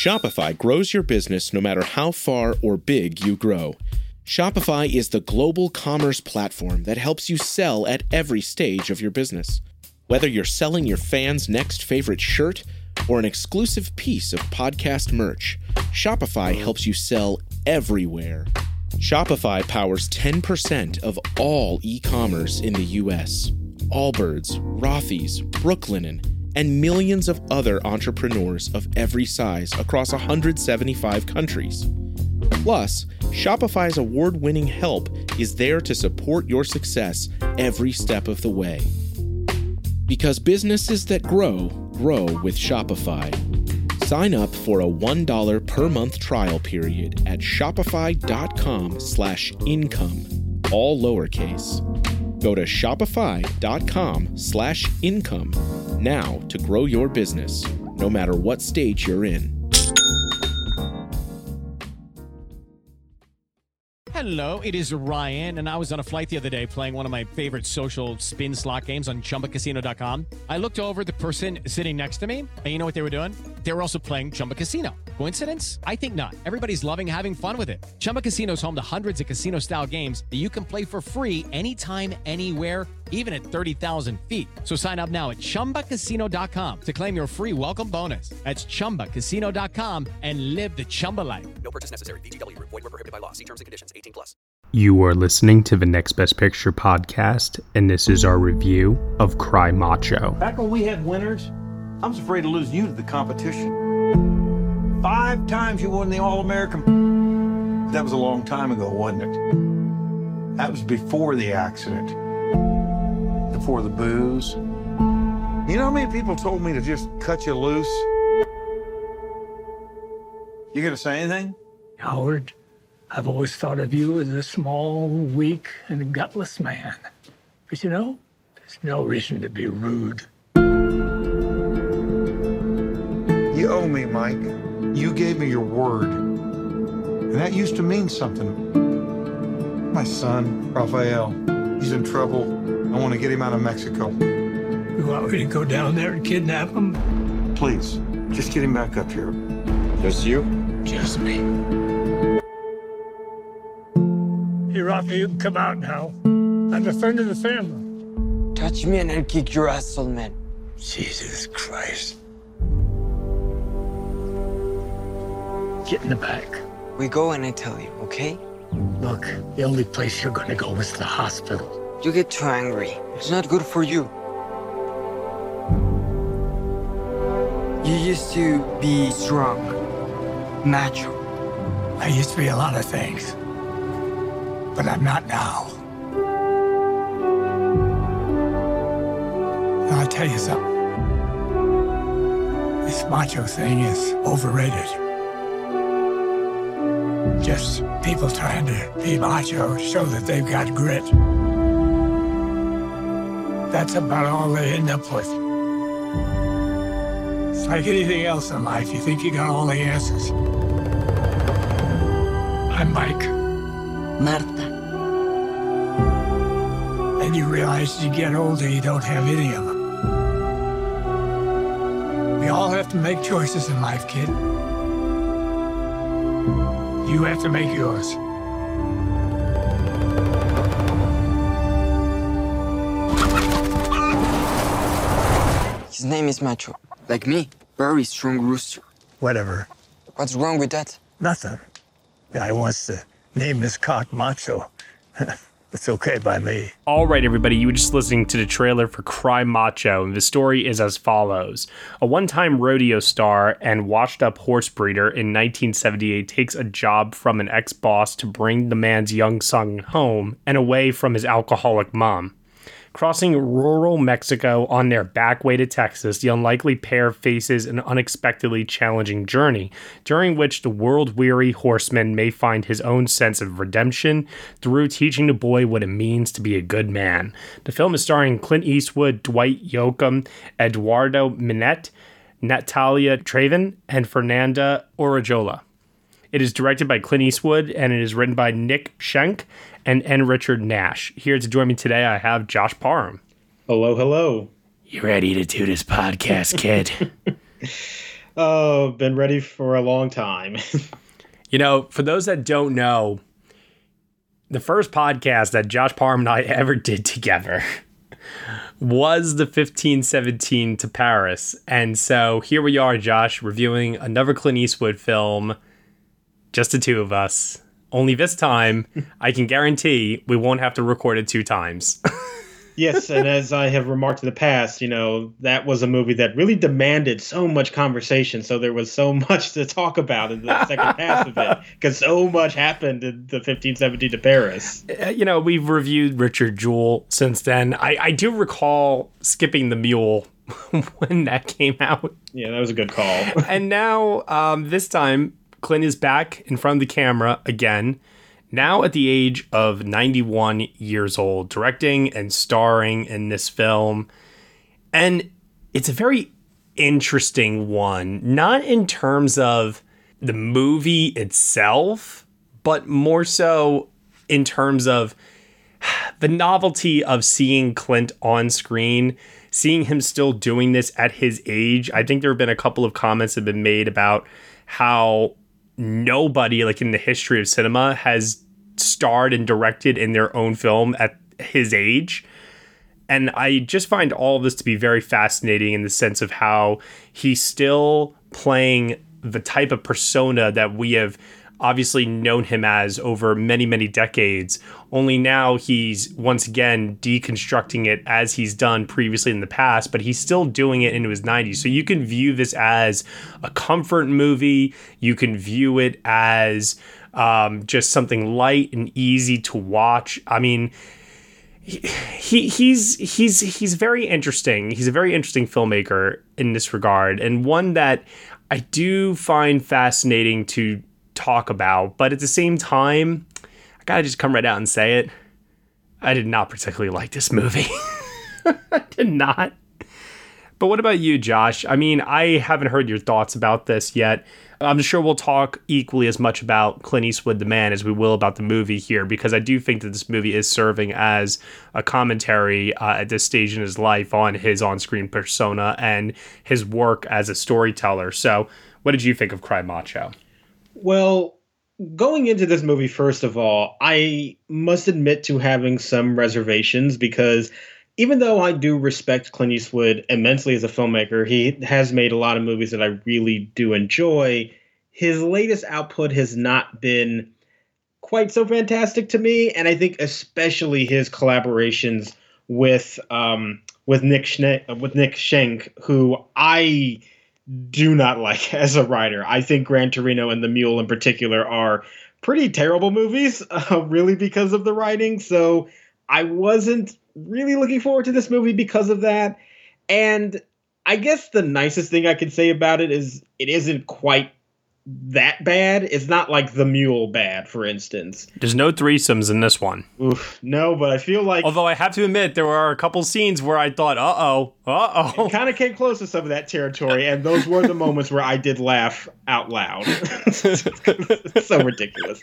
Shopify grows your business no matter how far or big you grow. Shopify is the global commerce platform that helps you sell at every stage of your business. Whether you're selling your fans' next favorite shirt or an exclusive piece of podcast merch, Shopify helps you sell everywhere. Shopify powers 10% of all e-commerce in the U.S. Allbirds, Rothy's, Brooklinen, and millions of other entrepreneurs of every size across 175 countries. Plus, Shopify's award-winning help is there to support your success every step of the way. Because businesses that grow, grow with Shopify. Sign up for a $1 per month trial period at shopify.com/income, all lowercase. Go to shopify.com/income now to grow your business, no matter what stage you're in. Hello, it is Ryan, and I was on a flight the other day playing one of my favorite social spin slot games on ChumbaCasino.com. I looked over at the person sitting next to me, and you know what they were doing? They were also playing Chumba Casino. Coincidence? I think not. Everybody's loving having fun with it. Chumba Casino is home to hundreds of casino-style games that you can play for free anytime, anywhere, even at 30,000 feet. So sign up now at ChumbaCasino.com to claim your free welcome bonus. That's ChumbaCasino.com and live the Chumba life. No purchase necessary. VGW. Void where prohibited by law. See terms and conditions. 18+. You are listening to the Next Best Picture podcast, and this is our review of Cry Macho. Back when we had winners, I was afraid to lose you to the competition. 5 times you won the All-American. That was a long time ago, wasn't it? That was before the accident. Before the booze. You know how many people told me to just cut you loose? You gonna say anything? Howard, I've always thought of you as a small, weak, and gutless man. But you know, there's no reason to be rude. You owe me, Mike. You gave me your word. And that used to mean something. My son, Rafael, he's in trouble. I want to get him out of Mexico. You want me to go down there and kidnap him? Please, just get him back up here. Just you? Just me. Hey, Rafa, you can come out now. I'm a friend of the family. Touch me and I'll kick your ass, old man. Jesus Christ. Get in the back. We go and I tell you, okay? Look, the only place you're gonna go is the hospital. You get too angry. It's not good for you. You used to be strong, macho. I used to be a lot of things, but I'm not now. And I'll tell you something. This macho thing is overrated. Just people trying to be macho, show that they've got grit. That's about all they end up with. It's like anything else in life. You think you got all the answers. I'm Mike. Marta. And you realize as you get older, you don't have any of them. We all have to make choices in life, kid. You have to make yours. His name is Macho. Like me. Very strong rooster. Whatever. What's wrong with that? Nothing. Guy wants to name his cock Macho. It's okay by me. All right, everybody, you were just listening to the trailer for Cry Macho, and the story is as follows. A one-time rodeo star and washed-up horse breeder in 1978 takes a job from an ex-boss to bring the man's young son home and away from his alcoholic mom. Crossing rural Mexico on their back way to Texas, the unlikely pair faces an unexpectedly challenging journey, during which the world-weary horseman may find his own sense of redemption through teaching the boy what it means to be a good man. The film is starring Clint Eastwood, Dwight Yoakam, Eduardo Minette, Natalia Traven, and Fernanda Orajola. It is directed by Clint Eastwood, and it is written by Nick Schenk and N. Richard Nash. Here to join me today, I have Josh Parham. Hello, hello. You ready to do this podcast, kid? Oh, been ready for a long time. You know, for those that don't know, the first podcast that Josh Parham and I ever did together was the 1517 to Paris. And so here we are, Josh, reviewing another Clint Eastwood film, just the two of us. Only this time, I can guarantee we won't have to record it 2 times. Yes, and as I have remarked in the past, that was a movie that really demanded so much conversation. So there was so much to talk about in the second half of it, because so much happened in the 1517 to Paris. We've reviewed Richard Jewell since then. I do recall skipping The Mule when that came out. Yeah, that was a good call. And now, this time, Clint is back in front of the camera again. Now at the age of 91 years old, directing and starring in this film. And it's a very interesting one, not in terms of the movie itself, but more so in terms of the novelty of seeing Clint on screen, seeing him still doing this at his age. I think there have been a couple of comments that have been made about how nobody, like in the history of cinema, has starred and directed in their own film at his age. And I just find all of this to be very fascinating in the sense of how he's still playing the type of persona that we have obviously known him as over many, many decades. Only now he's once again deconstructing it as he's done previously in the past, but he's still doing it into his 90s. So you can view this as a comfort movie. You can view it as just something light and easy to watch. I mean, he's very interesting. He's a very interesting filmmaker in this regard, and one that I do find fascinating to talk about. But at the same time, I gotta just come right out and say it. I did not particularly like this movie. I did not. But what about you, Josh? I mean, I haven't heard your thoughts about this yet. I'm sure we'll talk equally as much about Clint Eastwood, the man, as we will about the movie here, because I do think that this movie is serving as a commentary at this stage in his life on his on-screen persona and his work as a storyteller. So what did you think of Cry Macho? Well, going into this movie, first of all, I must admit to having some reservations, because even though I do respect Clint Eastwood immensely as a filmmaker, he has made a lot of movies that I really do enjoy. His latest output has not been quite so fantastic to me, and I think especially his collaborations with Nick Schenk, who I do not like as a writer. I think Gran Torino and The Mule in particular are pretty terrible movies, really, because of the writing. So I wasn't really looking forward to this movie because of that. And I guess the nicest thing I can say about it is it isn't quite that bad. It's not like The Mule bad, for instance. There's no threesomes in this one. Oof, no, but I feel like... Although I have to admit, there were a couple scenes where I thought, uh-oh. It kind of came close to some of that territory, and those were the moments where I did laugh out loud. It's so ridiculous.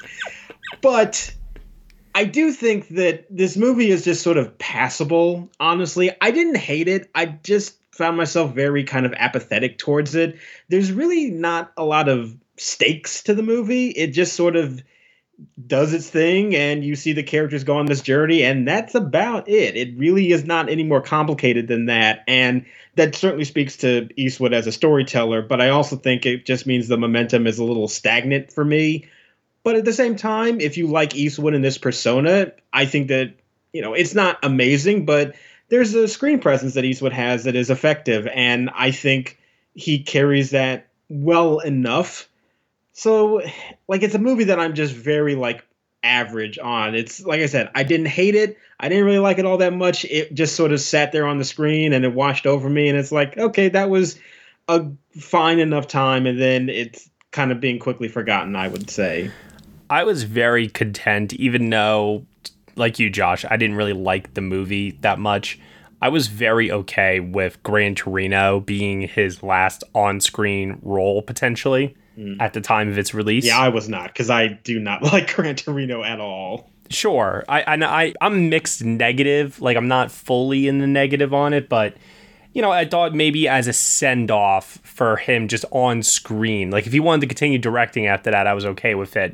But I do think that this movie is just sort of passable, honestly. I didn't hate it. I just found myself very kind of apathetic towards it. There's really not a lot of stakes to the movie. It just sort of does its thing, and you see the characters go on this journey, and that's about it. It really is not any more complicated than that, and that certainly speaks to Eastwood as a storyteller, but I also think it just means the momentum is a little stagnant for me. But at the same time, if you like Eastwood in this persona, I think that, it's not amazing, but there's a screen presence that Eastwood has that is effective, and I think he carries that well enough. So, it's a movie that I'm just very, average on. It's, like I said, I didn't hate it. I didn't really like it all that much. It just sort of sat there on the screen, and it washed over me, and it's like, okay, that was a fine enough time, and then it's kind of being quickly forgotten, I would say. I was very content, even though, like you, Josh, I didn't really like the movie that much. I was very okay with Gran Torino being his last on-screen role, potentially, at the time of its release. Yeah, I was not, because I do not like Gran Torino at all. Sure. I'm mixed negative. I'm not fully in the negative on it, but I thought maybe as a send-off for him just on screen. Like, if he wanted to continue directing after that, I was okay with it,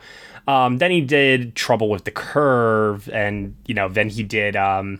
Then he did Trouble with the Curve, and, then he did,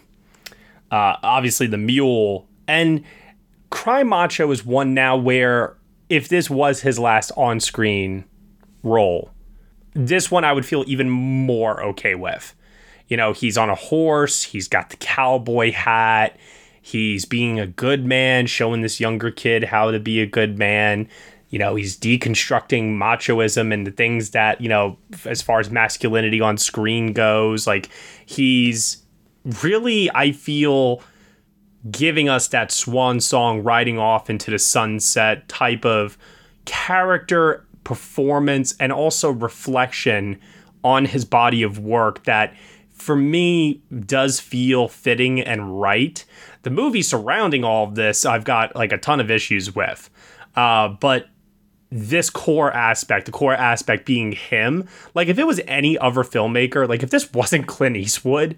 obviously, The Mule. And Cry Macho is one now where, if this was his last on-screen role, this one I would feel even more okay with. He's on a horse, he's got the cowboy hat, he's being a good man, showing this younger kid how to be a good man. He's deconstructing machoism and the things that, as far as masculinity on screen goes. Like, he's really, I feel, giving us that swan song riding off into the sunset type of character, performance, and also reflection on his body of work that, for me, does feel fitting and right. The movie surrounding all of this, I've got like a ton of issues with. But this core aspect, the core aspect being him, like if it was any other filmmaker, like if this wasn't Clint Eastwood,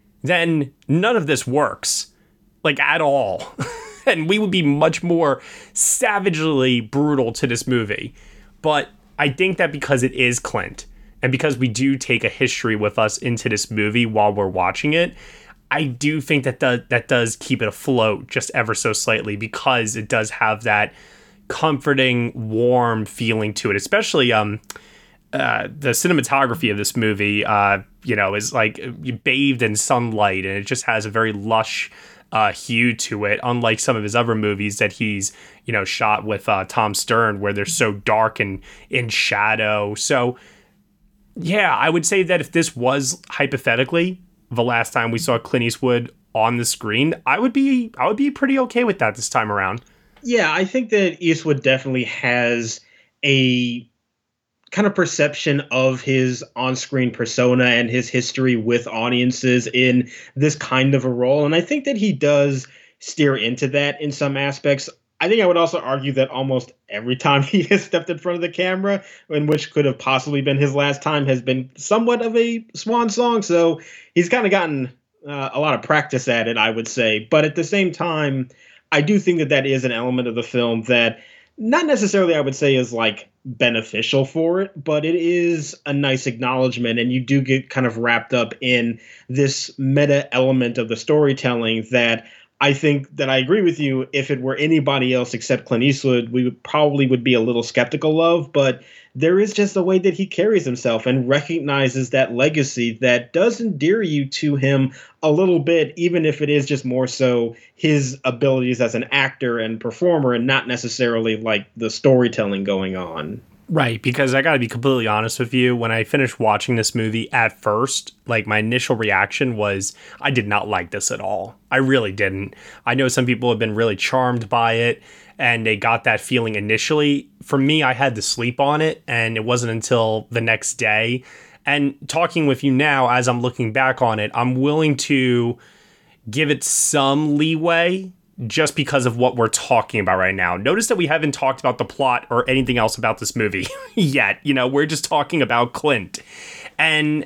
then none of this works, like at all. And we would be much more savagely brutal to this movie. But I think that because it is Clint, and because we do take a history with us into this movie while we're watching it, I do think that that does keep it afloat just ever so slightly, because it does have that comforting, warm feeling to it. Especially the cinematography of this movie, is like bathed in sunlight, and it just has a very lush hue to it, unlike some of his other movies that he's shot with Tom Stern, where they're so dark and in shadow. So yeah, I would say that if this was hypothetically the last time we saw Clint Eastwood on the screen, I would be pretty okay with that this time around. Yeah, I think that Eastwood definitely has a kind of perception of his on-screen persona and his history with audiences in this kind of a role. And I think that he does steer into that in some aspects. I think I would also argue that almost every time he has stepped in front of the camera, in which could have possibly been his last time, has been somewhat of a swan song. So he's kind of gotten a lot of practice at it, I would say. But at the same time, I do think that that is an element of the film that not necessarily I would say is like beneficial for it, but it is a nice acknowledgement. And you do get kind of wrapped up in this meta element of the storytelling that I think that I agree with you. If it were anybody else except Clint Eastwood, we would be a little skeptical of, but there is just a way that he carries himself and recognizes that legacy that does endear you to him a little bit, even if it is just more so his abilities as an actor and performer and not necessarily like the storytelling going on. Right, because I got to be completely honest with you. When I finished watching this movie at first, like my initial reaction was I did not like this at all. I really didn't. I know some people have been really charmed by it and they got that feeling initially. For me, I had to sleep on it, and it wasn't until the next day. And talking with you now, as I'm looking back on it, I'm willing to give it some leeway just because of what we're talking about right now. Notice that we haven't talked about the plot or anything else about this movie yet. We're just talking about Clint. And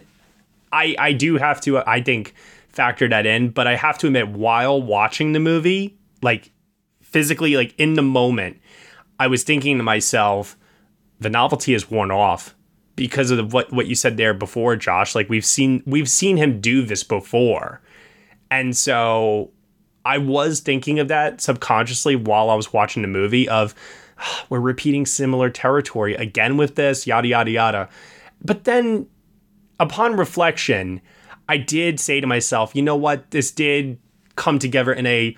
I do have to, I think, factor that in. But I have to admit, while watching the movie, like physically, like in the moment, I was thinking to myself, the novelty is worn off because of what you said there before, Josh. Like we've seen him do this before. And so I was thinking of that subconsciously while I was watching the movie of we're repeating similar territory again with this, yada, yada, yada. But then upon reflection, I did say to myself, you know what? This did come together in a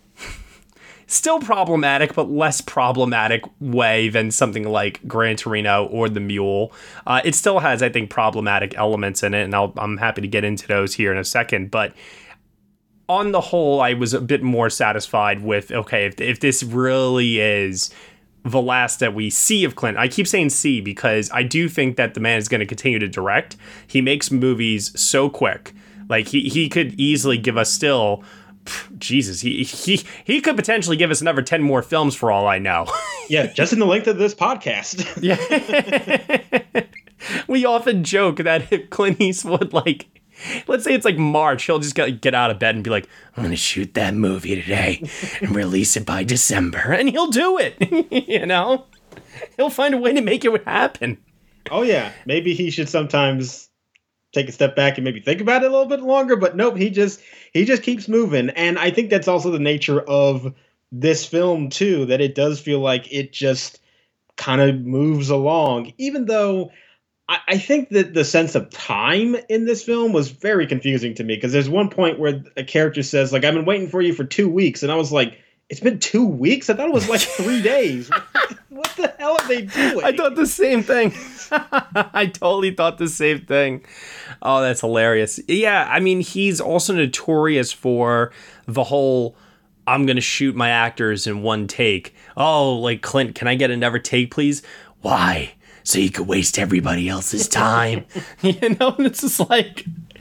still problematic, but less problematic way than something like Gran Torino or The Mule. It still has, I think, problematic elements in it, and I'm happy to get into those here in a second. But on the whole, I was a bit more satisfied with, okay, if this really is the last that we see of Clint. I keep saying see because I do think that the man is going to continue to direct. He makes movies so quick. Like he could easily give us still, Jesus, he could potentially give us another 10 more films for all I know. Yeah, just in the length of this podcast. Yeah. We often joke that if Clint Eastwood let's say it's like March, he'll just get out of bed and be like, I'm going to shoot that movie today and release it by December. And he'll do it, you know? He'll find a way to make it happen. Oh, yeah. Maybe he should sometimes take a step back and maybe think about it a little bit longer. But nope, he just keeps moving. And I think that's also the nature of this film, too, that it does feel like it just kind of moves along, even though I think that the sense of time in this film was very confusing to me, because there's one point where a character says, like, I've been waiting for you for 2 weeks. And I was like, it's been 2 weeks? I thought it was like 3 days. What the hell are they doing? I thought the same thing. I totally thought the same thing. Oh, that's hilarious. Yeah, I mean, he's also notorious for the whole, I'm going to shoot my actors in one take. Oh, like, Clint, can I get another take, please? Why? So you could waste everybody else's time. You know, and it's just like,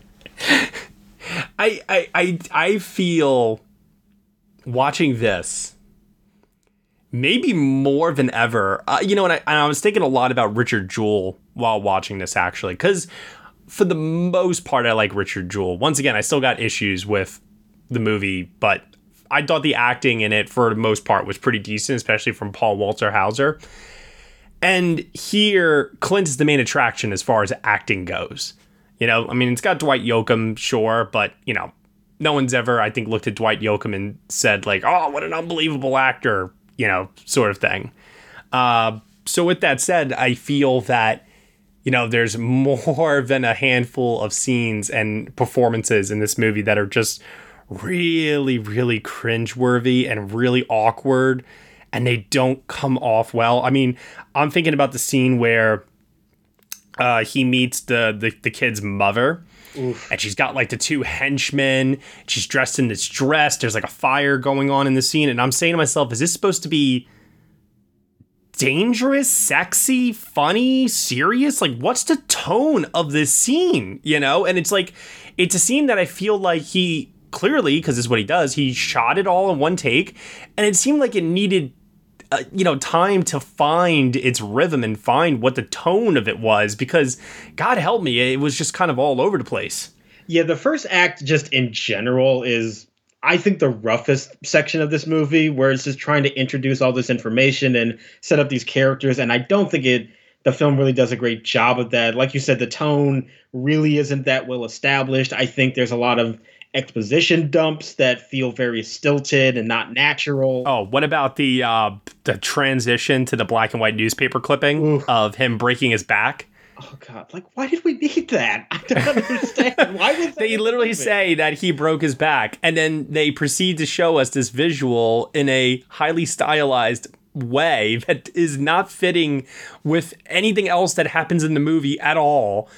I feel watching this, maybe more than ever, you know, and I was thinking a lot about Richard Jewell while watching this, actually, because for the most part, I like Richard Jewell. Once again, I still got issues with the movie, but I thought the acting in it, for the most part, was pretty decent, especially from Paul Walter Hauser. And here, Clint is the main attraction as far as acting goes. You know, I mean, it's got Dwight Yoakam, sure, but, you know, no one's ever, I think, looked at Dwight Yoakam and said, like, oh, what an unbelievable actor, you know, sort of thing. So with that said, I feel that, you know, there's more than a handful of scenes and performances in this movie that are just really, really cringeworthy and really awkward, and they don't come off well. I mean, I'm thinking about the scene where he meets the kid's mother. Oof. And she's got like the two henchmen. She's dressed in this dress. There's like a fire going on in the scene. And I'm saying to myself, is this supposed to be dangerous, sexy, funny, serious? Like, what's the tone of this scene? You know? And it's like, it's a scene that I feel like he clearly, because this is what he does, he shot it all in one take. And it seemed like it needed you know, time to find its rhythm and find what the tone of it was, because God help me, it was just kind of all over the place. Yeah, the first act just in general is, I think, the roughest section of this movie, where it's just trying to introduce all this information and set up these characters. And I don't think the film really does a great job of that. Like you said, the tone really isn't that well established. I think there's a lot of exposition dumps that feel very stilted and not natural. Oh, what about the transition to the black and white newspaper clipping of him breaking his back? Oh God! Like, why did we need that? I don't understand. Why was that? They literally say that he broke his back, and then they proceed to show us this visual in a highly stylized way that is not fitting with anything else that happens in the movie at all.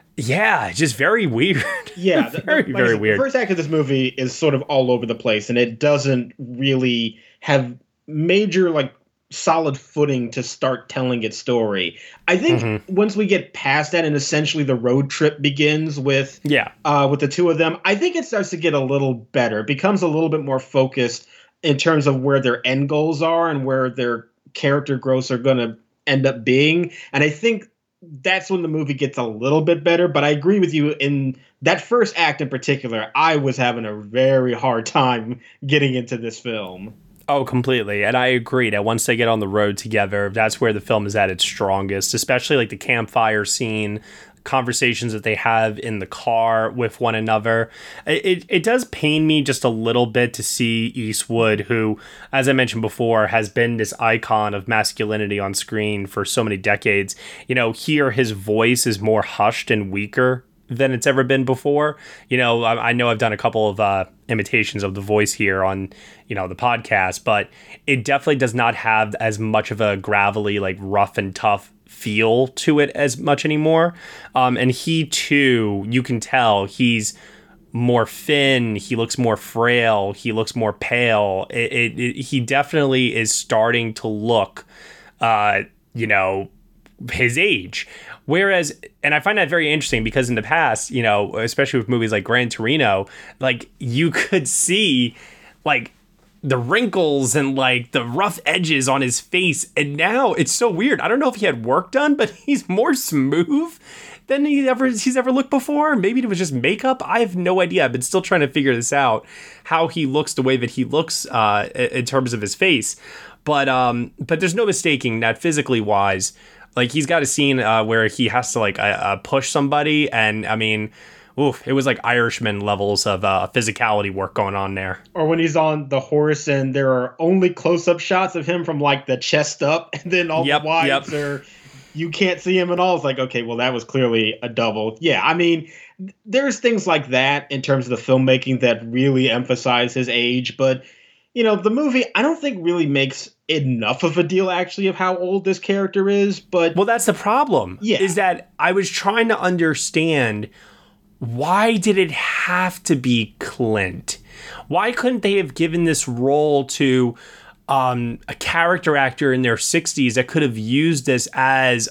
Yeah, just very weird. Yeah, very weird. The first act of this movie is sort of all over the place, and it doesn't really have major, like, solid footing to start telling its story. I think once we get past that and essentially the road trip begins with the two of them, I think it starts to get a little better. It becomes a little bit more focused in terms of where their end goals are and where their character growths are going to end up being. And I think that's when the movie gets a little bit better. But I agree with you, in that first act in particular, I was having a very hard time getting into this film. Oh, completely. And I agree that once they get on the road together, that's where the film is at its strongest, especially like the campfire scene, conversations that they have in the car with one another. It does pain me just a little bit to see Eastwood, who, as I mentioned before, has been this icon of masculinity on screen for so many decades. You know, here his voice is more hushed and weaker than it's ever been before. You know, I know I've done a couple of imitations of the voice here on, you know, the podcast, but it definitely does not have as much of a gravelly, like, rough and tough feel to it as much anymore. And he too, you can tell he's more thin, he looks more frail, he looks more pale. He definitely is starting to look, you know, his age. Whereas, and I find that very interesting because in the past, you know, especially with movies like Gran Torino, like, you could see, like, the wrinkles and, like, the rough edges on his face. And now it's so weird. I don't know if he had work done, but he's more smooth than he's ever looked before. Maybe it was just makeup. I have no idea. I've been still trying to figure this out, how he looks the way that he looks in terms of his face. But there's no mistaking that physically wise, like he's got a scene where he has to like push somebody, and I mean, oof, it was like Irishman levels of physicality work going on there. Or when he's on the horse and there are only close-up shots of him from like the chest up, and then all the wides are, you can't see him at all. It's like, okay, well, that was clearly a double. Yeah, I mean, there's things like that in terms of the filmmaking that really emphasize his age. But, you know, the movie, I don't think really makes enough of a deal actually of how old this character is. But well, that's the problem. Yeah. Is that I was trying to understand, why did it have to be Clint? Why couldn't they have given this role to a character actor in their 60s that could have used this as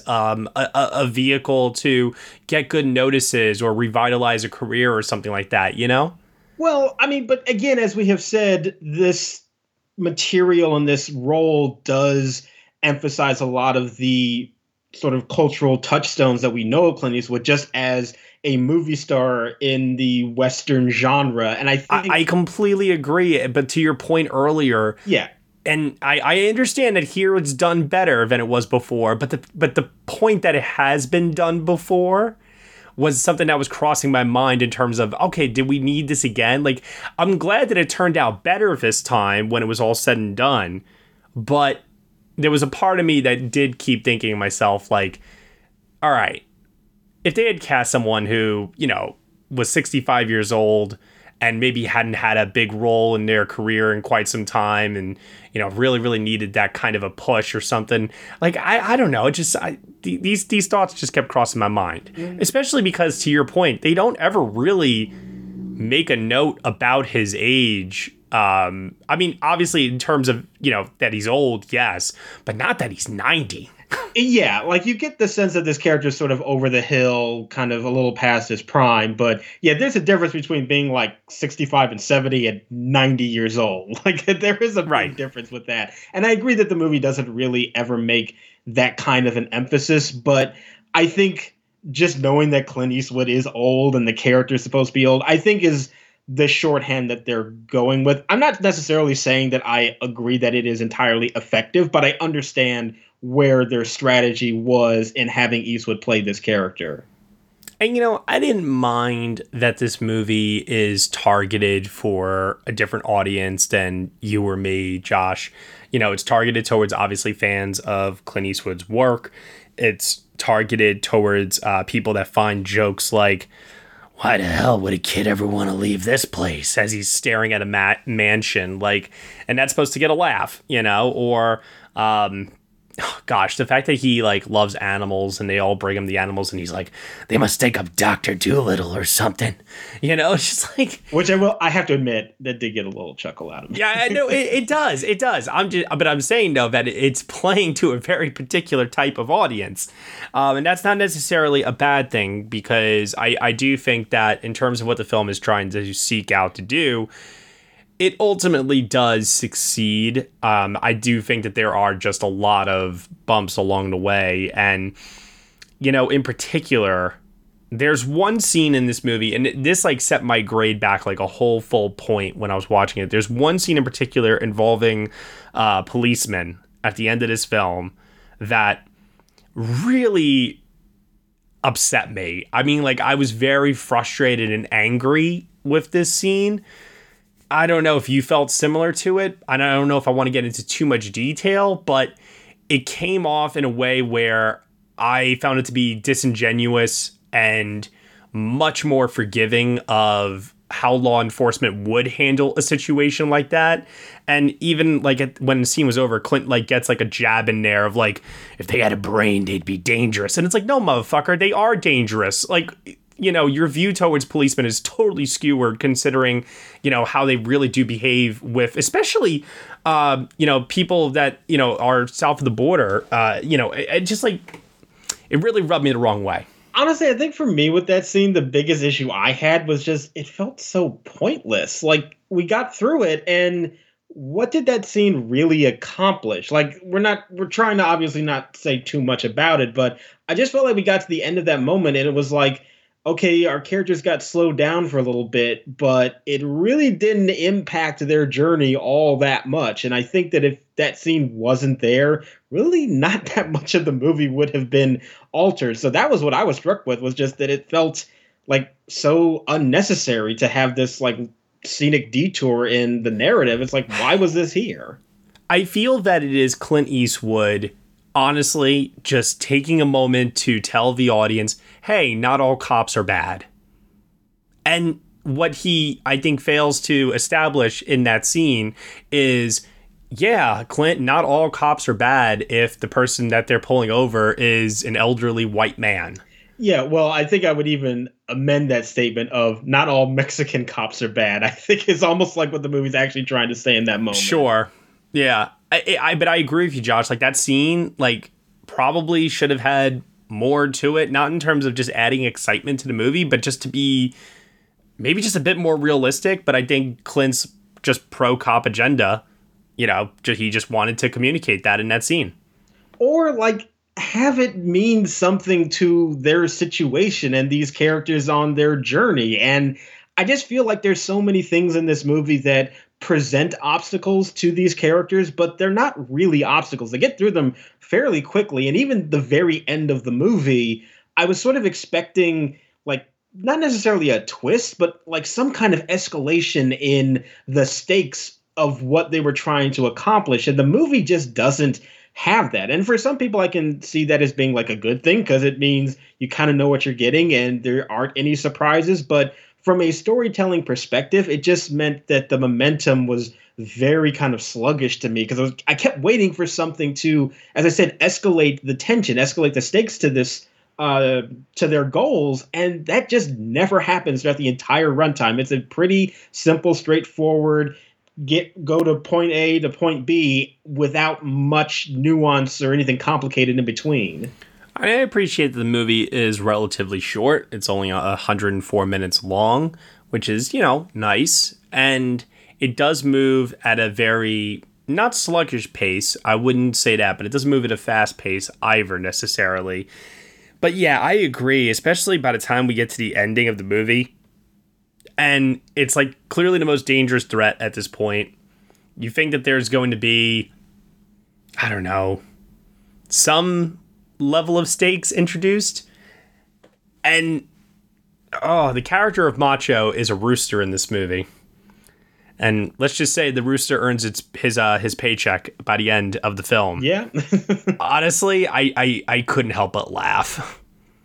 a vehicle to get good notices or revitalize a career or something like that, you know? Well, I mean, but again, as we have said, this material and this role does emphasize a lot of the sort of cultural touchstones that we know of Clint Eastwood just as a movie star in the Western genre. And I think I completely agree. But to your point earlier, yeah. And I understand that here it's done better than it was before, but the point that it has been done before was something that was crossing my mind in terms of, okay, did we need this again? Like, I'm glad that it turned out better this time when it was all said and done, but there was a part of me that did keep thinking to myself, like, all right, if they had cast someone who, you know, was 65 years old and maybe hadn't had a big role in their career in quite some time and, you know, really, really needed that kind of a push or something. Like, I don't know. It just, these thoughts just kept crossing my mind, especially because, to your point, they don't ever really make a note about his age. I mean, obviously, in terms of, you know, that he's old, yes, but not that he's 90. Yeah, like you get the sense that this character is sort of over the hill, kind of a little past his prime. But yeah, there's a difference between being like 65 and 70 and 90 years old. Like there is a big difference with that. And I agree that the movie doesn't really ever make that kind of an emphasis. But I think just knowing that Clint Eastwood is old and the character is supposed to be old, I think is the shorthand that they're going with. I'm not necessarily saying that I agree that it is entirely effective, but I understand where their strategy was in having Eastwood play this character. And, you know, I didn't mind that this movie is targeted for a different audience than you or me, Josh. You know, it's targeted towards, obviously, fans of Clint Eastwood's work. It's targeted towards people that find jokes like, why the hell would a kid ever want to leave this place, as he's staring at a mansion, like, and that's supposed to get a laugh, you know, or, gosh, the fact that he like loves animals and they all bring him the animals and he's like, they must think I'm Dr. Doolittle or something, you know. It's just like, which I have to admit that did get a little chuckle out of me. Yeah, I know it does. But I'm saying though that it's playing to a very particular type of audience, and that's not necessarily a bad thing, because I do think that in terms of what the film is trying to seek out to do, it ultimately does succeed. I do think that there are just a lot of bumps along the way. And, you know, in particular, there's one scene in this movie, and this like set my grade back like a whole full point when I was watching it. There's one scene in particular involving policemen at the end of this film that really upset me. I mean, like, I was very frustrated and angry with this scene. I don't know if you felt similar to it. I don't know if I want to get into too much detail, but it came off in a way where I found it to be disingenuous and much more forgiving of how law enforcement would handle a situation like that. And even like when the scene was over, Clint like gets like a jab in there of like, if they had a brain, they'd be dangerous. And it's like, no, motherfucker, they are dangerous. Like, you know, your view towards policemen is totally skewered considering, you know, how they really do behave with, especially, you know, people that, you know, are south of the border. You know, it just like, it really rubbed me the wrong way. Honestly, I think for me with that scene, the biggest issue I had was just, it felt so pointless. Like, we got through it and what did that scene really accomplish? Like, we're trying to obviously not say too much about it, but I just felt like we got to the end of that moment and it was like, okay, our characters got slowed down for a little bit, but it really didn't impact their journey all that much. And I think that if that scene wasn't there, really not that much of the movie would have been altered. So that was what I was struck with, was just that it felt like so unnecessary to have this like scenic detour in the narrative. It's like, why was this here? I feel that it is Clint Eastwood honestly just taking a moment to tell the audience, hey, not all cops are bad. And what he, I think, fails to establish in that scene is, yeah, Clint, not all cops are bad if the person that they're pulling over is an elderly white man. Yeah, well, I think I would even amend that statement of not all Mexican cops are bad. I think it's almost like what the movie's actually trying to say in that moment. Sure. Yeah. But I agree with you, Josh. Like, that scene, like, probably should have had more to it, not in terms of just adding excitement to the movie, but just to be maybe just a bit more realistic. But I think Clint's just pro-cop agenda, you know, he just wanted to communicate that in that scene. Or, like, have it mean something to their situation and these characters on their journey. And I just feel like there's so many things in this movie that present obstacles to these characters, but they're not really obstacles. They get through them fairly quickly. And even the very end of the movie, I was sort of expecting, like, not necessarily a twist, but like some kind of escalation in the stakes of what they were trying to accomplish. And the movie just doesn't have that. And for some people, I can see that as being like a good thing, because it means you kind of know what you're getting and there aren't any surprises. But from a storytelling perspective, it just meant that the momentum was very kind of sluggish to me, because I kept waiting for something to, as I said, escalate the tension, escalate the stakes to this, to their goals. And that just never happens throughout the entire runtime. It's a pretty simple, straightforward, go to point A to point B without much nuance or anything complicated in between. I appreciate that the movie is relatively short. It's only 104 minutes long, which is, you know, nice. And it does move at a very, not sluggish pace. I wouldn't say that, but it doesn't move at a fast pace either necessarily. But yeah, I agree, especially by the time we get to the ending of the movie. And it's like clearly the most dangerous threat at this point. You think that there's going to be, I don't know, some level of stakes introduced. And, the character of Macho is a rooster in this movie. And let's just say the rooster earns his paycheck by the end of the film. Yeah. Honestly, I couldn't help but laugh.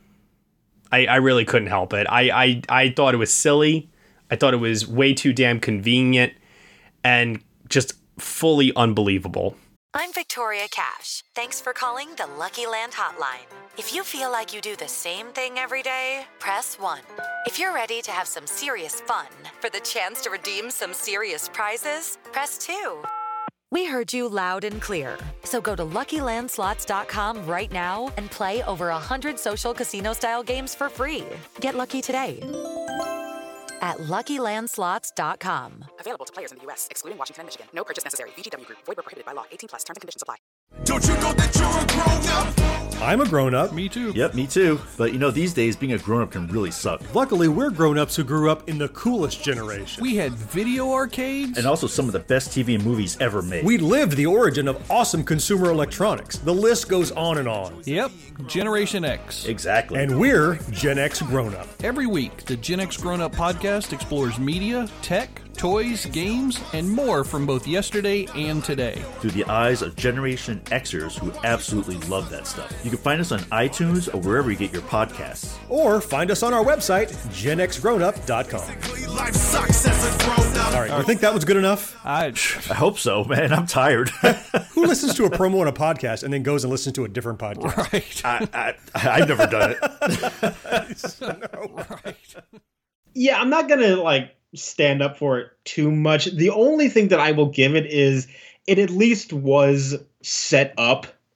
I really couldn't help it. I thought it was silly. I thought it was way too damn convenient and just fully unbelievable. I'm Victoria Cash. Thanks for calling the Lucky Land Hotline. If you feel like you do the same thing every day, press 1. If you're ready to have some serious fun for the chance to redeem some serious prizes, press 2. We heard you loud and clear. So go to LuckyLandSlots.com right now and play over 100 social casino-style games for free. Get lucky today at LuckyLandSlots.com. Available to players in the U.S., excluding Washington and Michigan. No purchase necessary. VGW Group. Void where prohibited by law. 18+. Terms and conditions apply. Don't you know that you're a grown-up? I'm a grown-up. Me too. Yep, me too. But you know, these days, being a grown-up can really suck. Luckily, we're grown-ups who grew up in the coolest generation. We had video arcades. And also some of the best TV and movies ever made. We lived the origin of awesome consumer electronics. The list goes on and on. Yep, Generation X. Exactly. And we're Gen X grown-up. Every week, the Gen X Grown Up podcast explores media, tech, toys, games, and more from both yesterday and today. Through the eyes of Generation Xers who absolutely love that stuff. You can find us on iTunes or wherever you get your podcasts. Or find us on our website, genxgrownup.com. Life sucks as a grown-up. All right, you think that was good enough? I hope so, man. I'm tired. Who listens to a promo on a podcast and then goes and listens to a different podcast? Right. I've never done it. No. Right. Yeah, I'm not going to, stand up for it too much. The only thing that I will give it is it at least was set up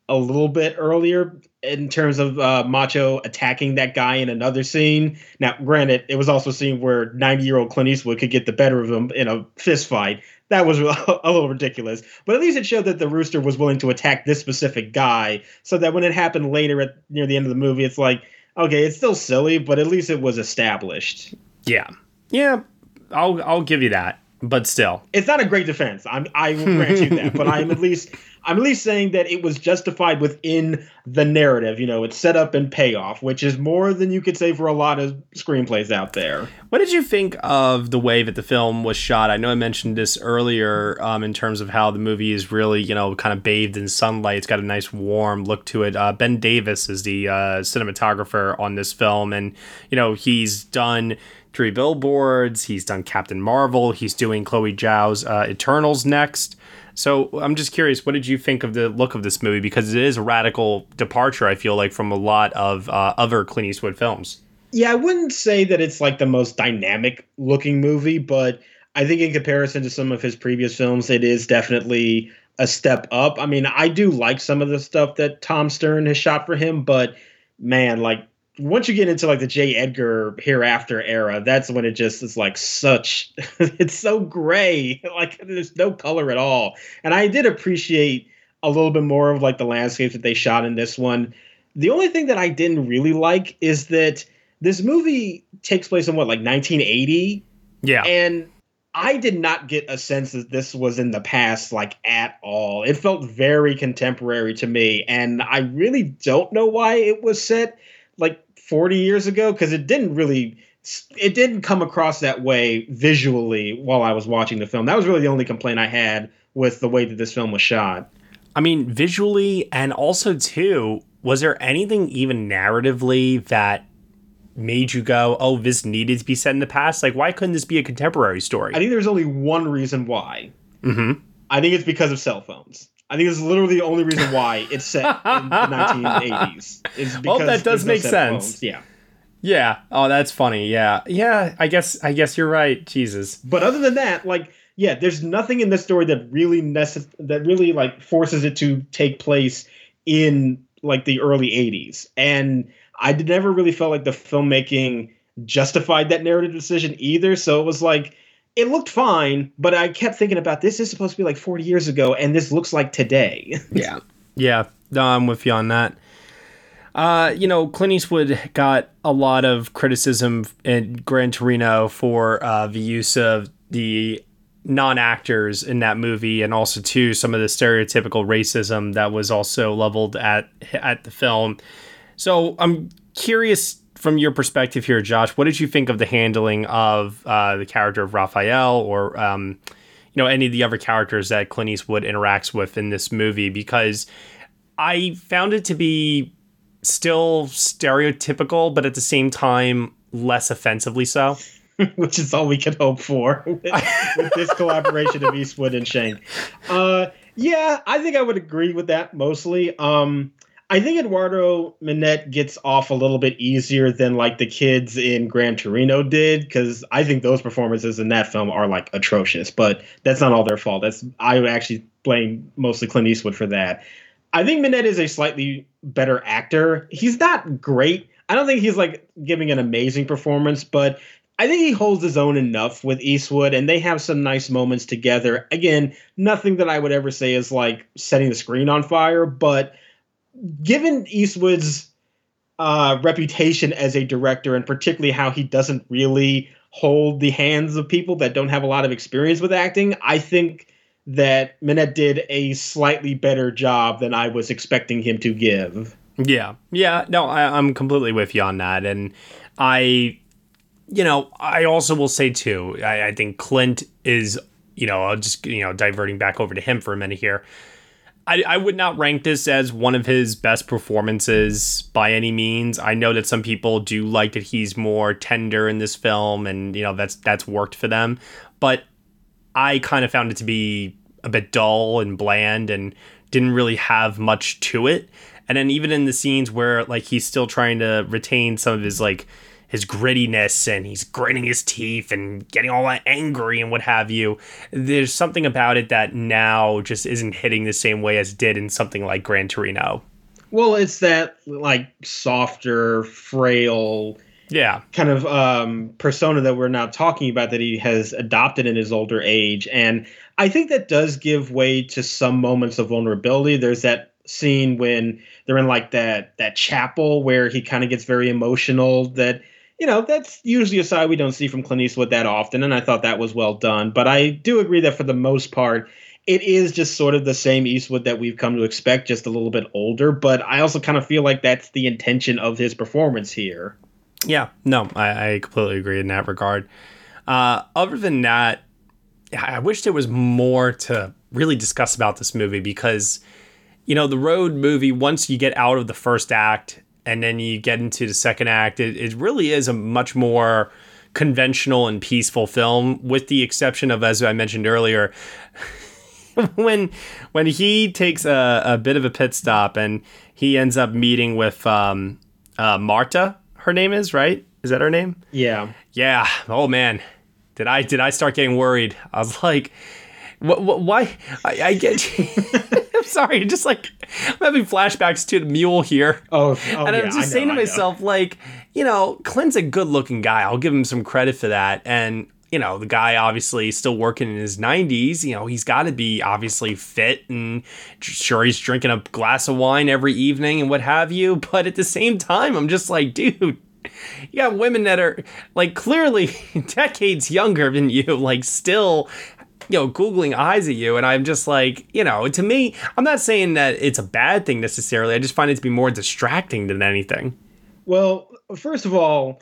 a little bit earlier in terms of Macho attacking that guy in another scene. Now, granted, it was also a scene where 90-year-old Clint Eastwood could get the better of him in a fist fight. That was a little ridiculous. But at least it showed that the Rooster was willing to attack this specific guy, so that when it happened later near the end of the movie, it's like, okay, it's still silly, but at least it was established. Yeah. Yeah, I'll give you that. But still, it's not a great defense. I will grant you that, but I'm at least saying that it was justified within the narrative. You know, it's set up and payoff, which is more than you could say for a lot of screenplays out there. What did you think of the way that the film was shot? I know I mentioned this earlier in terms of how the movie is really, kind of bathed in sunlight. It's got a nice warm look to it. Ben Davis is the cinematographer on this film, and he's done 3 Billboards, he's done Captain Marvel, he's doing Chloe Zhao's Eternals next. So I'm just curious, what did you think of the look of this movie? Because it is a radical departure, I feel like, from a lot of other Clint Eastwood films. Yeah, I wouldn't say that it's like the most dynamic looking movie, but I think in comparison to some of his previous films, it is definitely a step up. I mean, I do like some of the stuff that Tom Stern has shot for him, but man, like, once you get into like the J. Edgar Hereafter era, that's when it just is like it's so gray. Like there's no color at all. And I did appreciate a little bit more of like the landscapes that they shot in this one. The only thing that I didn't really like is that this movie takes place in like 1980. Yeah. And I did not get a sense that this was in the past, like at all. It felt very contemporary to me. And I really don't know why it was set like 40 years ago, because it didn't come across that way visually while I was watching the film. That was really the only complaint I had with the way that this film was shot. I mean, visually, and also too, was there anything even narratively that made you go, oh, this needed to be set in the past? Like, why couldn't this be a contemporary story? I think there's only one reason why. Mm-hmm. I think it's because of cell phones. I think it's literally the only reason why it's set in the 1980s. Is because that does make sense. Phones. Yeah. Yeah. Oh, that's funny. Yeah. Yeah. I guess you're right. Jesus. But other than that, like, yeah, there's nothing in this story that really like forces it to take place in like the early 80s. And I never really felt like the filmmaking justified that narrative decision either. So it was like, it looked fine, but I kept thinking about this is supposed to be like 40 years ago, and this looks like today. Yeah. Yeah. No, I'm with you on that. Clint Eastwood got a lot of criticism in Gran Torino for the use of the non-actors in that movie, and also too some of the stereotypical racism that was also leveled at the film. So I'm curious, from your perspective here, Josh, what did you think of the handling of the character of Raphael, or any of the other characters that Clint Eastwood interacts with in this movie? Because I found it to be still stereotypical, but at the same time less offensively so. Which is all we could hope for with this collaboration of Eastwood and Schenk. Yeah, I think I would agree with that mostly. I think Eduardo Minette gets off a little bit easier than like the kids in Gran Torino did, because I think those performances in that film are like atrocious, but that's not all their fault. I would actually blame mostly Clint Eastwood for that. I think Minette is a slightly better actor. He's not great. I don't think he's like giving an amazing performance, but I think he holds his own enough with Eastwood, and they have some nice moments together. Again, nothing that I would ever say is like setting the screen on fire, but given Eastwood's reputation as a director, and particularly how he doesn't really hold the hands of people that don't have a lot of experience with acting, I think that Minette did a slightly better job than I was expecting him to give. Yeah. Yeah. No, I'm completely with you on that. And I also will say too, I think Clint is, I'll just, diverting back over to him for a minute here. I would not rank this as one of his best performances by any means. I know that some people do like that he's more tender in this film, and that's worked for them. But I kind of found it to be a bit dull and bland, and didn't really have much to it. And then even in the scenes where like he's still trying to retain some of his like his grittiness, and he's gritting his teeth and getting all angry and what have you. There's something about it that now just isn't hitting the same way as it did in something like Gran Torino. Well, it's that like softer, frail, kind of persona that we're now talking about that he has adopted in his older age. And I think that does give way to some moments of vulnerability. There's that scene when they're in like that chapel where he kind of gets very emotional that, you know, that's usually a side we don't see from Clint Eastwood that often. And I thought that was well done. But I do agree that for the most part, it is just sort of the same Eastwood that we've come to expect, just a little bit older. But I also kind of feel like that's the intention of his performance here. Yeah, no, I completely agree in that regard. Other than that, I wish there was more to really discuss about this movie because, you know, the Road movie, once you get out of the first act and then you get into the second act, it really is a much more conventional and peaceful film, with the exception of, as I mentioned earlier, when he takes a bit of a pit stop and he ends up meeting with Marta, her name is, right? Is that her name? Yeah. Yeah. Oh man, did I start getting worried? I was like, why? I get. I'm sorry. Just like I'm having flashbacks to the mule here. And I'm just saying to myself, like, you know, Clint's a good-looking guy. I'll give him some credit for that. And you know, the guy obviously still working in his 90s. You know, he's got to be obviously fit and sure he's drinking a glass of wine every evening and what have you. But at the same time, I'm just like, dude, you got women that are like clearly decades younger than you, like still, you know, googling eyes at you. And I'm just like, you know, to me, I'm not saying that it's a bad thing necessarily. I just find it to be more distracting than anything. Well, first of all,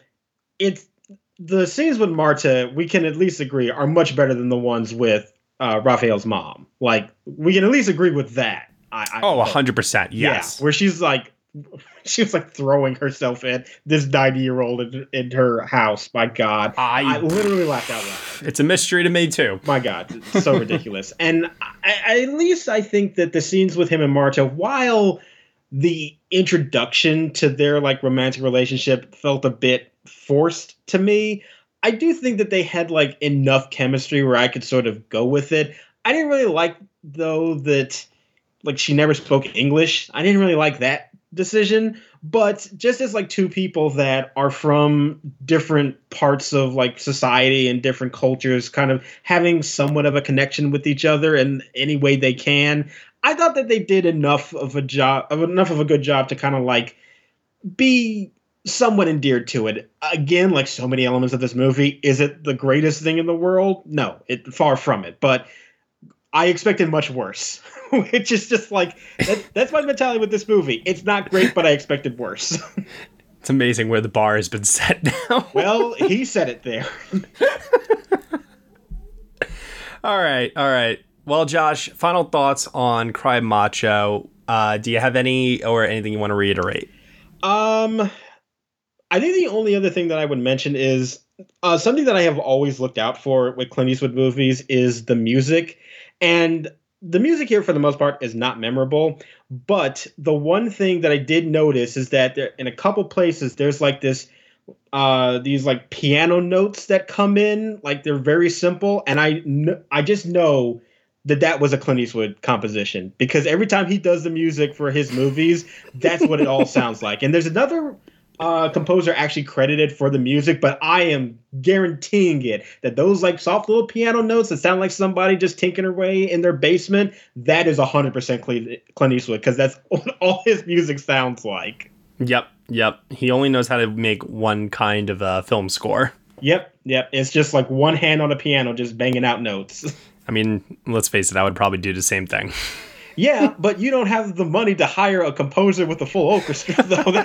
the scenes with Marta, we can at least agree, are much better than the ones with Raphael's mom. Like, we can at least agree with that. 100%. Yes. Yeah, where she was like throwing herself at this 90-year-old in her house. My God. I literally laughed out loud. It's a mystery to me, too. My God. It's so ridiculous. And at least I think that the scenes with him and Marta, while the introduction to their like romantic relationship felt a bit forced to me, I do think that they had like enough chemistry where I could sort of go with it. I didn't really like, though, that like she never spoke English. I didn't really like that decision, but just as like two people that are from different parts of like society and different cultures kind of having somewhat of a connection with each other in any way they can, I thought that they did enough of a good job to kind of like be somewhat endeared to it. Again, like so many elements of this movie, is it the greatest thing in the world? No, far from it. But I expected much worse, which is just like, that's my mentality with this movie. It's not great, but I expected worse. It's amazing where the bar has been set now. Well, he said it there. All right. Well, Josh, final thoughts on Cry Macho. Do you have anything you want to reiterate? I think the only other thing that I would mention is something that I have always looked out for with Clint Eastwood movies is the music. And the music here, for the most part, is not memorable. But the one thing that I did notice is that there, in a couple places, there's like these like piano notes that come in, like they're very simple. And I just know that was a Clint Eastwood composition, because every time he does the music for his movies, that's what it all sounds like. And there's another composer actually credited for the music, but I am guaranteeing it that those like soft little piano notes that sound like somebody just tinkering away in their basement, that is 100% Clint Eastwood, because that's what all his music sounds like. Yep. He only knows how to make one kind of a film score. Yep. It's just like one hand on a piano just banging out notes. I mean, let's face it, I would probably do the same thing. Yeah, but you don't have the money to hire a composer with a full orchestra, though.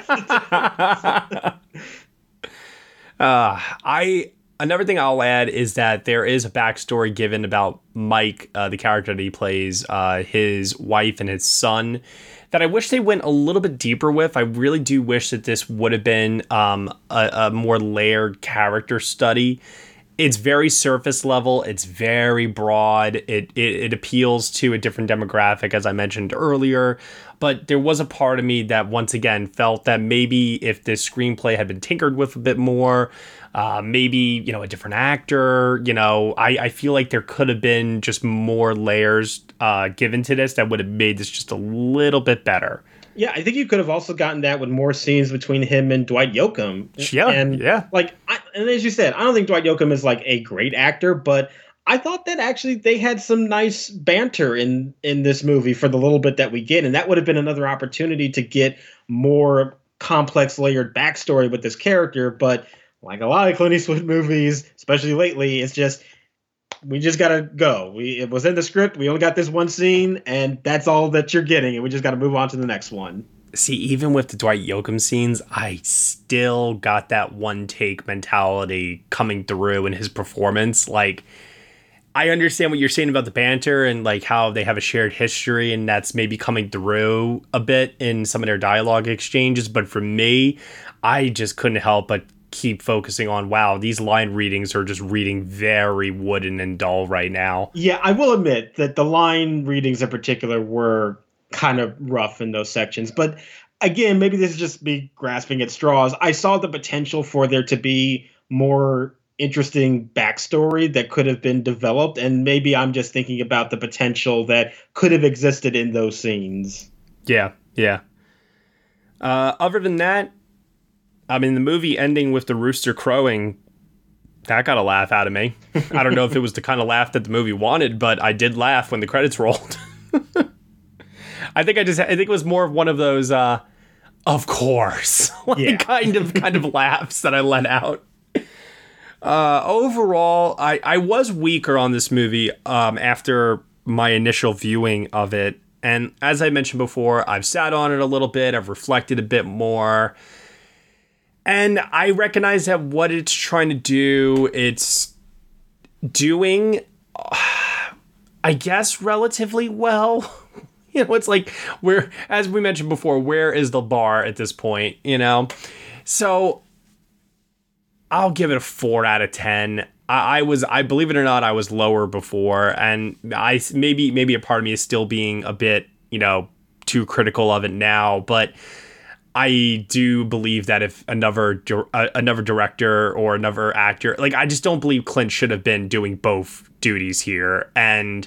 Another thing I'll add is that there is a backstory given about Mike, the character that he plays, his wife and his son, that I wish they went a little bit deeper with. I really do wish that this would have been a more layered character study. it's very surface level. It's very broad. It appeals to a different demographic, as I mentioned earlier. But there was a part of me that once again felt that maybe if this screenplay had been tinkered with a bit more, maybe, a different actor, I feel like there could have been just more layers given to this that would have made this just a little bit better. Yeah, I think you could have also gotten that with more scenes between him and Dwight Yoakam. Yeah, and and as you said, I don't think Dwight Yoakam is like a great actor, but I thought that actually they had some nice banter in this movie for the little bit that we get, and that would have been another opportunity to get more complex, layered backstory with this character. But like a lot of Clint Eastwood movies, especially lately, it's just we just gotta go. It was in the script. We only got this one scene, and that's all that you're getting, and we just got to move on to the next one. See, even with the Dwight Yoakam scenes, I still got that one take mentality coming through in his performance. Like, I understand what you're saying about the banter and like how they have a shared history, and that's maybe coming through a bit in some of their dialogue exchanges. But for me, I just couldn't help but keep focusing on, wow, these line readings are just reading very wooden and dull right now. Yeah, I will admit that the line readings in particular were kind of rough in those sections. But again, maybe this is just me grasping at straws. I saw the potential for there to be more interesting backstory that could have been developed, and maybe I'm just thinking about the potential that could have existed in those scenes. Yeah. Other than that, I mean, the movie ending with the rooster crowing, that got a laugh out of me. I don't know if it was the kind of laugh that the movie wanted, but I did laugh when the credits rolled. I think it was more of one of those, of course, kind of laughs that I let out. Overall, I was weaker on this movie after my initial viewing of it. And as I mentioned before, I've sat on it a little bit. I've reflected a bit more. And I recognize that what it's trying to do, it's doing, I guess, relatively well. It's like, as we mentioned before, where is the bar at this point, So I'll give it a 4 out of 10. I believe it or not, I was lower before, and maybe a part of me is still being a bit, too critical of it now, but I do believe that if another director or another actor, like, I just don't believe Clint should have been doing both duties here. And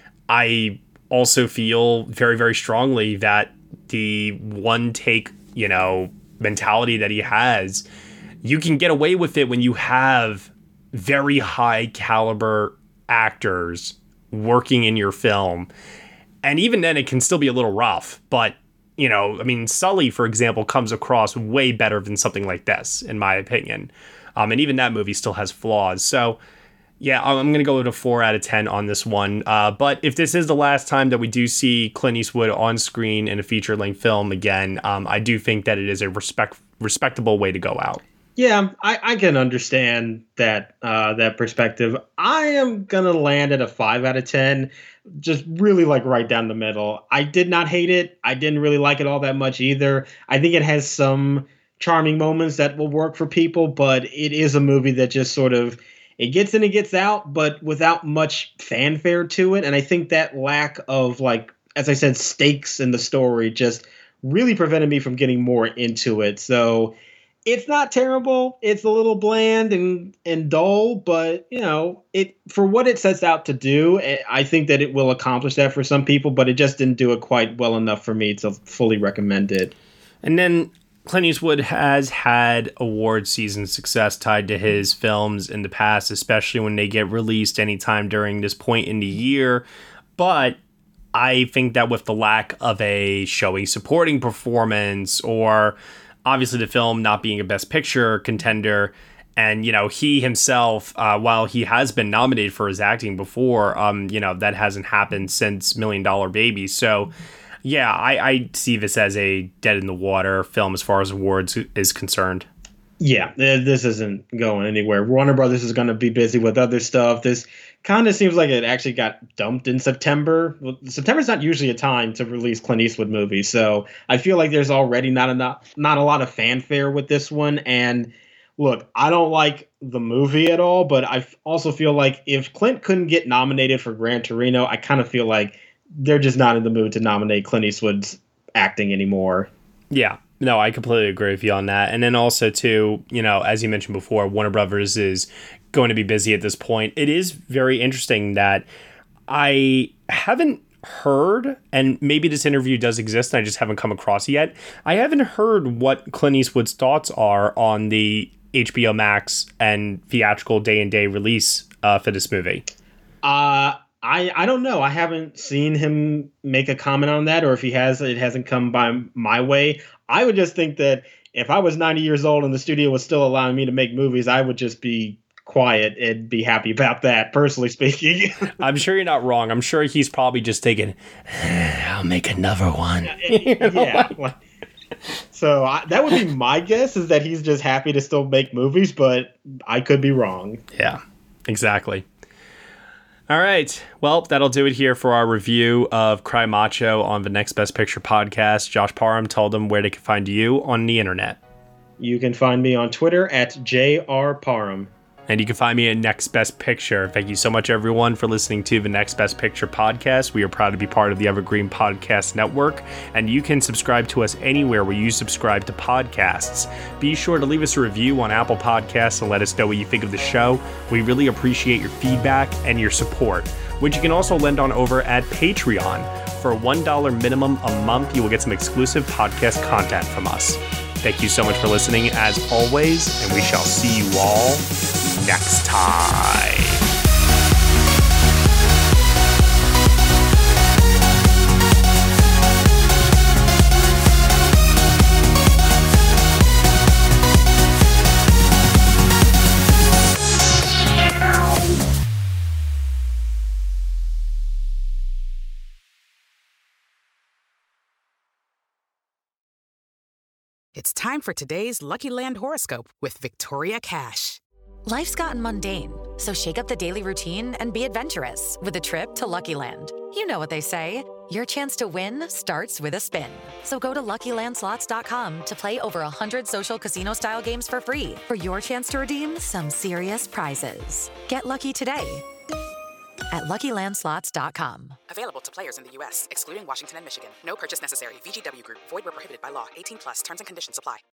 I also feel very, very strongly that the one take, mentality that he has, you can get away with it when you have very high caliber actors working in your film. And even then it can still be a little rough, but Sully, for example, comes across way better than something like this, in my opinion. And even that movie still has flaws. So, yeah, I'm going to go with a 4 out of 10 on this one. But if this is the last time that we do see Clint Eastwood on screen in a feature-length film again, I do think that it is a respectable way to go out. Yeah, I can understand that perspective. I am going to land at a 5 out of 10. Just really like right down the middle. I did not hate it. I didn't really like it all that much either. I think it has some charming moments that will work for people, but it is a movie that just sort of, it gets in and gets out, but without much fanfare to it. And I think that lack of, like, as I said, stakes in the story just really prevented me from getting more into it. So it's not terrible. It's a little bland and dull, but it, for what it sets out to do, I think that it will accomplish that for some people, but it just didn't do it quite well enough for me to fully recommend it. And then Clint Eastwood has had award season success tied to his films in the past, especially when they get released anytime during this point in the year. But I think that with the lack of a showy supporting performance, or obviously the film not being a Best Picture contender, and, he himself, while he has been nominated for his acting before, that hasn't happened since $1 Million Baby. So, yeah, I see this as a dead in the water film as far as awards is concerned. Yeah, this isn't going anywhere. Warner Brothers is going to be busy with other stuff. This kind of seems like it actually got dumped in September. Well, September's not usually a time to release Clint Eastwood movies, so I feel like there's already not a lot of fanfare with this one. And look, I don't like the movie at all, but I also feel like if Clint couldn't get nominated for Gran Torino, I kind of feel like they're just not in the mood to nominate Clint Eastwood's acting anymore. Yeah. No, I completely agree with you on that. And then also, too, as you mentioned before, Warner Brothers is going to be busy at this point. It is very interesting that I haven't heard, and maybe this interview does exist and I just haven't come across it yet. I haven't heard what Clint Eastwood's thoughts are on the HBO Max and theatrical day-and-day release for this movie. I don't know. I haven't seen him make a comment on that, or if he has, it hasn't come by my way. I would just think that if I was 90 years old and the studio was still allowing me to make movies, I would just be quiet and be happy about that, personally speaking. I'm sure you're not wrong. I'm sure he's probably just thinking, I'll make another one. Yeah. So that would be my guess, is that he's just happy to still make movies, but I could be wrong. Yeah, exactly. All right. Well, that'll do it here for our review of Cry Macho on the Next Best Picture podcast. Josh Parham, tell them where they can find you on the internet. You can find me on Twitter at JRParham. And you can find me at Next Best Picture. Thank you so much, everyone, for listening to the Next Best Picture podcast. We are proud to be part of the Evergreen Podcast Network, and you can subscribe to us anywhere where you subscribe to podcasts. Be sure to leave us a review on Apple Podcasts and let us know what you think of the show. We really appreciate your feedback and your support, which you can also lend on over at Patreon. For $1 minimum a month, you will get some exclusive podcast content from us. Thank you so much for listening, as always, and we shall see you all next time. It's time for today's Lucky Land horoscope with Victoria Cash. Life's gotten mundane, so shake up the daily routine and be adventurous with a trip to Lucky Land. You know what they say, your chance to win starts with a spin. So go to LuckyLandSlots.com to play over 100 social casino-style games for free for your chance to redeem some serious prizes. Get lucky today at LuckyLandSlots.com. Available to players in the U.S., excluding Washington and Michigan. No purchase necessary. VGW Group. Void where prohibited by law. 18+. Terms and conditions apply.